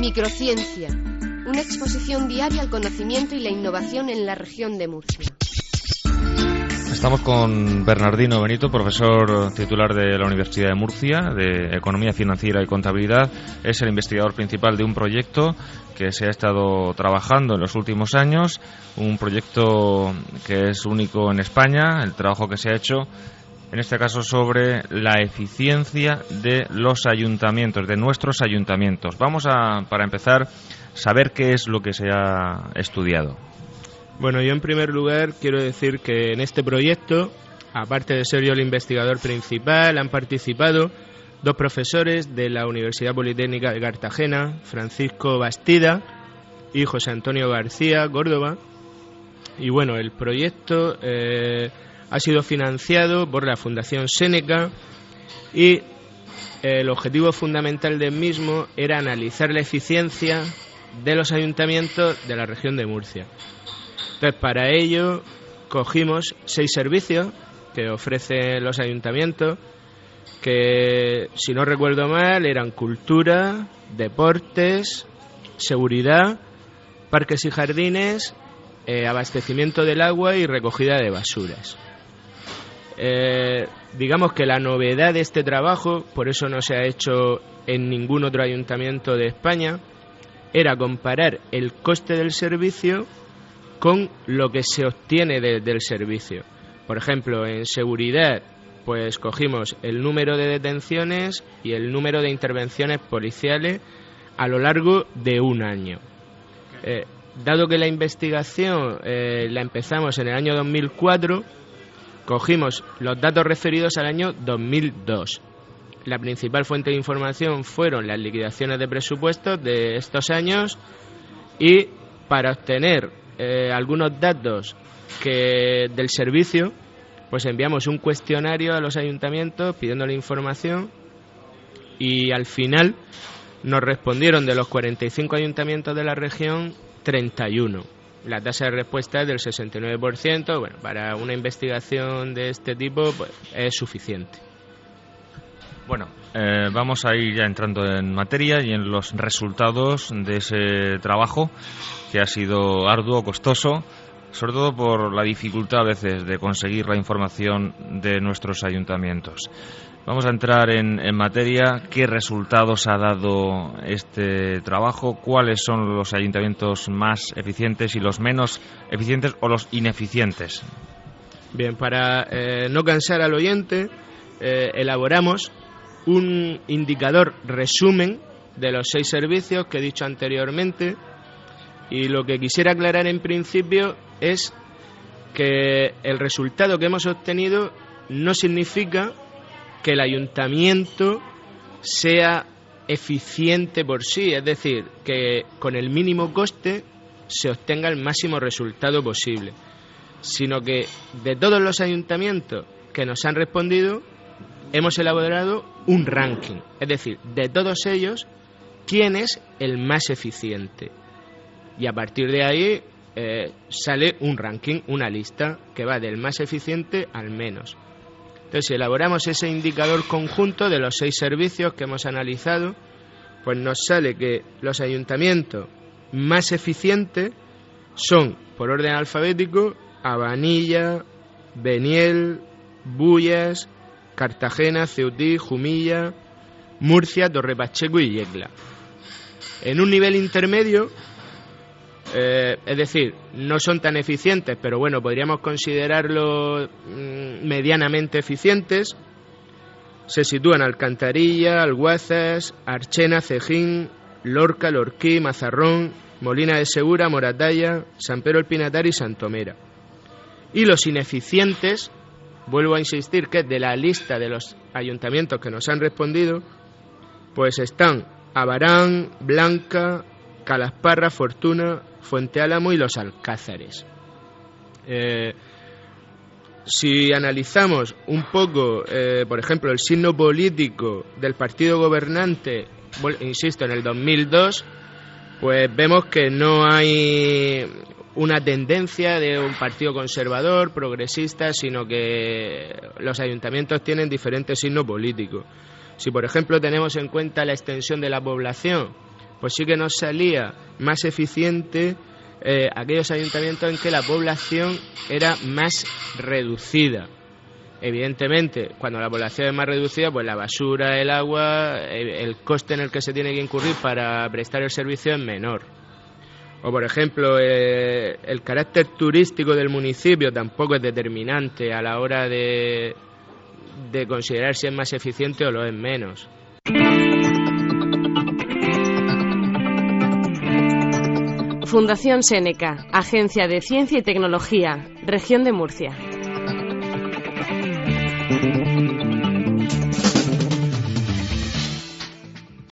Microciencia, una exposición diaria al conocimiento y la innovación en la región de Murcia. Estamos con Bernardino Benito, profesor titular de la Universidad de Murcia, de Economía Financiera y Contabilidad. Es el investigador principal de un proyecto que se ha estado trabajando en los últimos años, un proyecto que es único en España, el trabajo que se ha hecho, en este caso sobre la eficiencia de los ayuntamientos, de nuestros ayuntamientos. Vamos a, para empezar, saber qué es lo que se ha estudiado. Bueno, yo en primer lugar quiero decir que en este proyecto, aparte de ser yo el investigador principal, han participado dos profesores de la Universidad Politécnica de Cartagena, Francisco Bastida y José Antonio García, Córdoba. Y bueno, el proyecto ha sido financiado por la Fundación Seneca y el objetivo fundamental del mismo era analizar la eficiencia de los ayuntamientos de la región de Murcia. Entonces, para ello, cogimos 6 servicios que ofrecen los ayuntamientos, que, si no recuerdo mal, eran cultura, deportes, seguridad, parques y jardines, abastecimiento del agua y recogida de basuras. Digamos que la novedad de este trabajo, por eso no se ha hecho en ningún otro ayuntamiento de España, era comparar el coste del servicio con lo que se obtiene del servicio. Por ejemplo, en seguridad, pues cogimos el número de detenciones y el número de intervenciones policiales a lo largo de un año. Dado que la investigación la empezamos en el año 2004, cogimos los datos referidos al año 2002. La principal fuente de información fueron las liquidaciones de presupuestos de estos años y para obtener algunos datos del servicio, pues enviamos un cuestionario a los ayuntamientos pidiéndole información y al final nos respondieron de los 45 ayuntamientos de la región 31. La tasa de respuesta es del 69%. Bueno, para una investigación de este tipo pues, es suficiente. Bueno, vamos a ir ya entrando en materia y en los resultados de ese trabajo que ha sido arduo, costoso, sobre todo por la dificultad a veces de conseguir la información de nuestros ayuntamientos. Vamos a entrar en materia. ¿Qué resultados ha dado este trabajo? ¿Cuáles son los ayuntamientos más eficientes y los menos eficientes o los ineficientes? Bien, para no cansar al oyente, elaboramos un indicador resumen de los 6 servicios que he dicho anteriormente, y lo que quisiera aclarar en principio es que el resultado que hemos obtenido no significa que el ayuntamiento sea eficiente por sí, es decir, que con el mínimo coste se obtenga el máximo resultado posible, sino que de todos los ayuntamientos que nos han respondido hemos elaborado un ranking, es decir, de todos ellos, quién es el más eficiente. Y a partir de ahí sale un ranking, una lista que va del más eficiente al menos. Entonces, si elaboramos ese indicador conjunto de los 6 servicios que hemos analizado, pues nos sale que los ayuntamientos más eficientes son, por orden alfabético, Abanilla, Beniel, Bullas, Cartagena, Ceutí, Jumilla, Murcia, Torre Pacheco y Yecla. En un nivel intermedio, es decir, no son tan eficientes, pero bueno, podríamos considerarlos medianamente eficientes, se sitúan Alcantarilla, Alguazas, Archena, Cejín, Lorca, Lorquí, Mazarrón, Molina de Segura, Moratalla, San Pedro el Pinatar y Santomera. Y los ineficientes, vuelvo a insistir que de la lista de los ayuntamientos que nos han respondido, pues están Abarán, Blanca, Calasparra, Fortuna, Fuente Álamo y Los Alcázares. Si analizamos un poco, por ejemplo, el signo político del partido gobernante, insisto, en el 2002, pues vemos que no hay una tendencia de un partido conservador, progresista, sino que los ayuntamientos tienen diferentes signos políticos. Si, por ejemplo, tenemos en cuenta la extensión de la población, pues sí que nos salía más eficiente aquellos ayuntamientos en que la población era más reducida. Evidentemente, cuando la población es más reducida, pues la basura, el agua, el coste en el que se tiene que incurrir para prestar el servicio es menor. O, por ejemplo, el carácter turístico del municipio tampoco es determinante a la hora de considerar si es más eficiente o lo es menos. Fundación Seneca, Agencia de Ciencia y Tecnología, Región de Murcia.